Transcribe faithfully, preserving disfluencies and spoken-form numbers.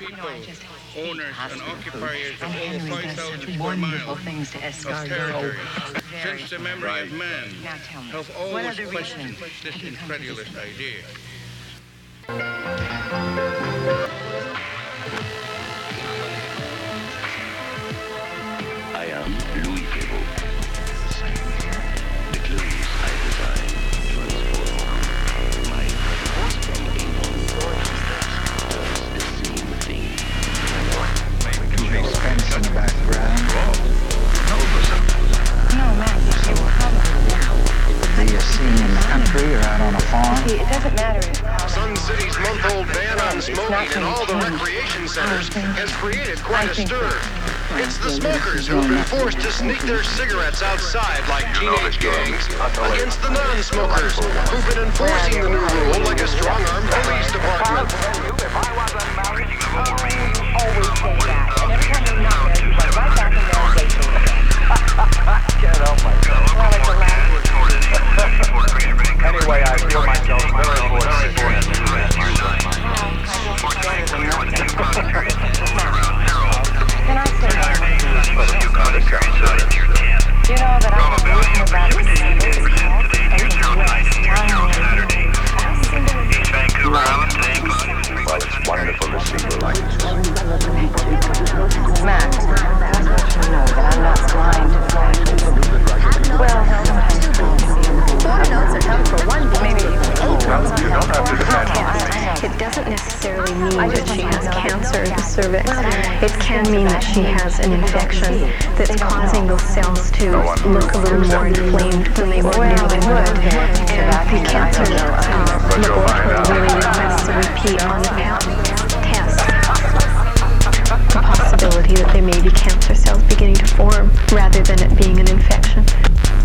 people, owners and occupiers of And over Henry five does thousand such square wonderful miles things to of Escargot. territory. Very. Since the memory of man, Now tell me, have what always other questioned reason this have you come to incredulous this idea. I am Louis Theroux. The clues I design transform my presence from a non-consciousness does the same thing. There's fence in the background. No, Matt, you will The uh, scene in the country or out on a farm. See, it doesn't matter. Sun City's month-old ban on smoking in all the recreation centers has created quite a stir. It's the smokers who've been forced to sneak their cigarettes outside like teenage gangs against the non-smokers who've been enforcing the new rule like a strong-armed police department. If I wasn't married, always say that. And every time you're not there, you went right back in there and dating again. Can't help myself. Well, it's a laugh. Anyway, I feel myself very fortunate. Can I say that? You know that I was reading about this and this is called Well, it's wonderful to see you like this. Matt, I just want you to know that I'm not blind to flashes. Well, sometimes four notes are held for one beat. Maybe you can. Well, you don't have to depend on me. It doesn't necessarily mean that she has cancer of the cervix. It can mean that she has an infection that's causing those cells to look a little more inflamed than they ordinarily would. And the cancer uh, laboratory really requests a repeat on the P A P test. The possibility that there may be cancer cells beginning to form rather than it being an infection.